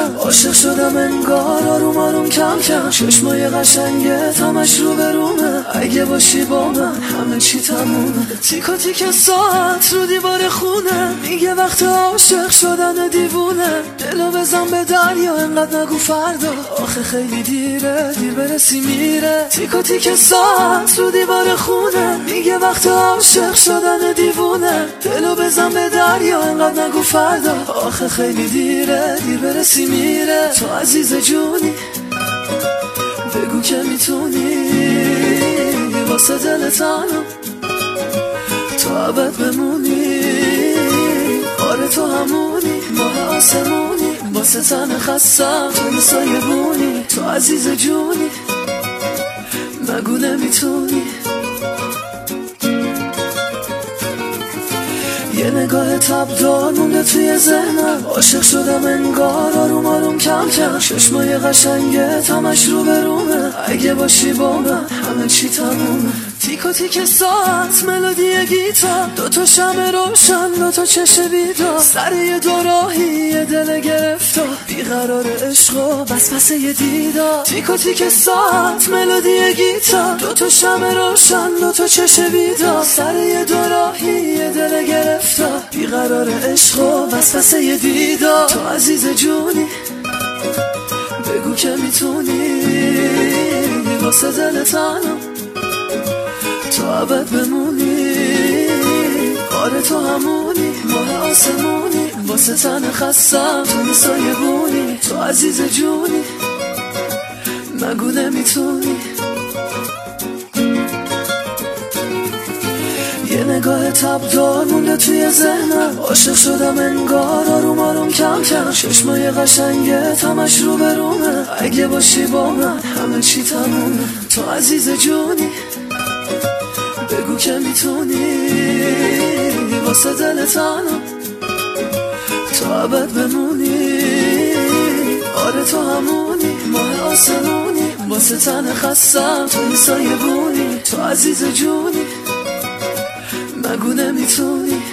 زهنم عاشق شدم انگار آروم آروم کم کم چشمای قشنگت همش رو به رومه اگه باشی با من همه چی تمومه تیکا تیک ساعت رو دیوار خونه میگه وقت عاشق شدن دیوونه دلو بزن به دریا انقدر نگو فردا آخه خیلی دیره دیر برسی میره تیکا تیک ساعت رو دیوار خونه میگه وقت عاشق شدن دیوونه دلو بزن به دریا انقدر نگو فردا آخه خیلی دیره دیر برسی میره تو عزیز جونی بگو که میتونی واسه دل تنم تو ابد بمونی آره تو همونی ماه آسمونی واسه تن خستم توی سایه بونی تو عزیز جونی مگو نمیتونی یه نگاه تبدار مونده توی ذهنم عاشق شدم انگار آروم آروم کم کم چشمای قشنگت همش رو به رومه اگه باشی با من همه چی تمومه تیکا تیک ساعت ملودی گیتار دوتا شمع روشن دوتا چشم بیدار سر یه دوراهی یه دل گرفتار بیقرار عشق و وسوسه یه دیدار تیکا تیک ساعت ملودی گیتار دوتا شمع روشن دوتا چشم بیدار سر یه دوراهی یه دل گرفتار بیقرار عشق و وسوسه یه دیدار تو عزیز جونی بگو که میتونی واسه دل تنم تو ابد بمونی آره تو همونی ماه آسمونی واسه تن خستم توی سایه بونی تو عزیز جونی مگو نمیتونی یه نگاه تبدار مونده توی ذهنم عاشق شدم انگار آروم آروم کم کم چشمای قشنگت همش رو به رومه اگه باشی با من همه چی تمومه تو عزیز جونی بگو که میتونی واسه دل تنم تو ابد بمونی آره تو همونی ماه آسمونی واسه تن خستم توی سایه بونی تو عزیز جونی مگو نمیتونی